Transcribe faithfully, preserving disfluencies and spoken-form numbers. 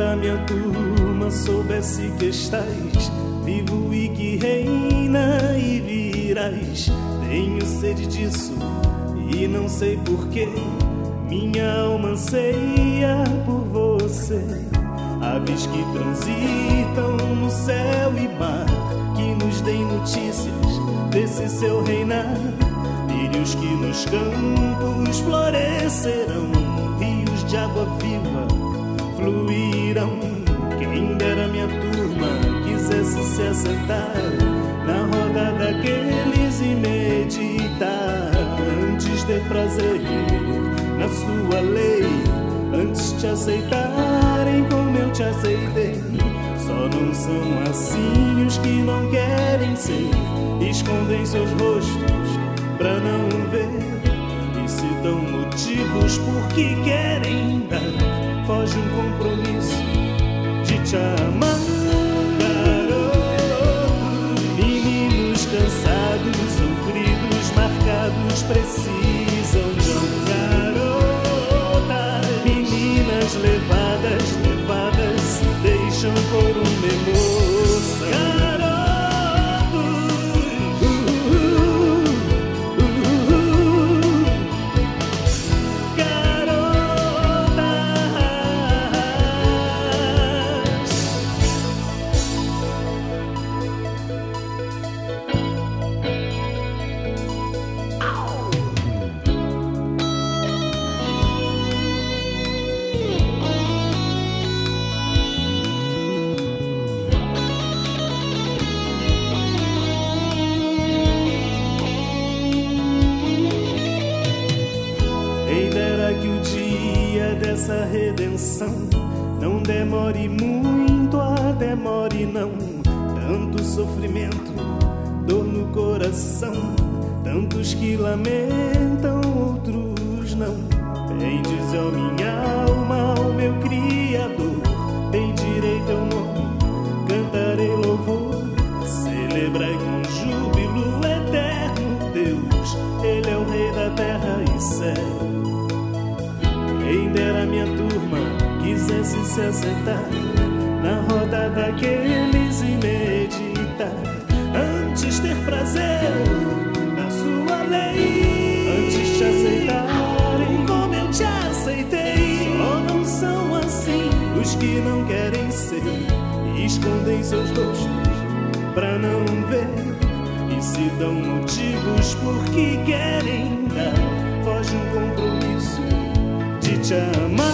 da minha turma soubesse que estás vivo e que reina e virás. Tenho sede disso e não sei porquê, minha alma anseia por você. Aves que transitam no céu e mar, que nos deem notícias desse seu reinar. Lírios que nos campos florescerão, rios de água viva fluirão. Quem dera minha turma quisesse se assentar na roda daqueles e meditar, antes ter prazer na sua lei, antes te aceitarem como eu te aceitei. Só não são assim os que não querem ser, escondem seus rostos pra não ver, e se dão motivos porque querem dar, foge um compromisso de te amar. Garotos, meninos cansados, sofridos, marcados, precisam de um garota. Meninas levadas, levadas, se deixam por uma emoção. Essa redenção não demore muito, a demore não. Tanto sofrimento, dor no coração, tantos que lamentam, outros não. Bendize, ó minha alma, ao meu Criador, bendirei teu nome, cantarei louvor, celebrai com júbilo eterno Deus, Ele é o Rei da terra e céu. Quem dera minha turma quisesse se assentar na roda daqueles e meditar, antes ter prazer na sua lei, antes te aceitarem como eu te aceitei. Só não são assim os que não querem ser, escondem seus rostos pra não ver, e se dão motivos porque querem dar, foge um compromisso de te amar.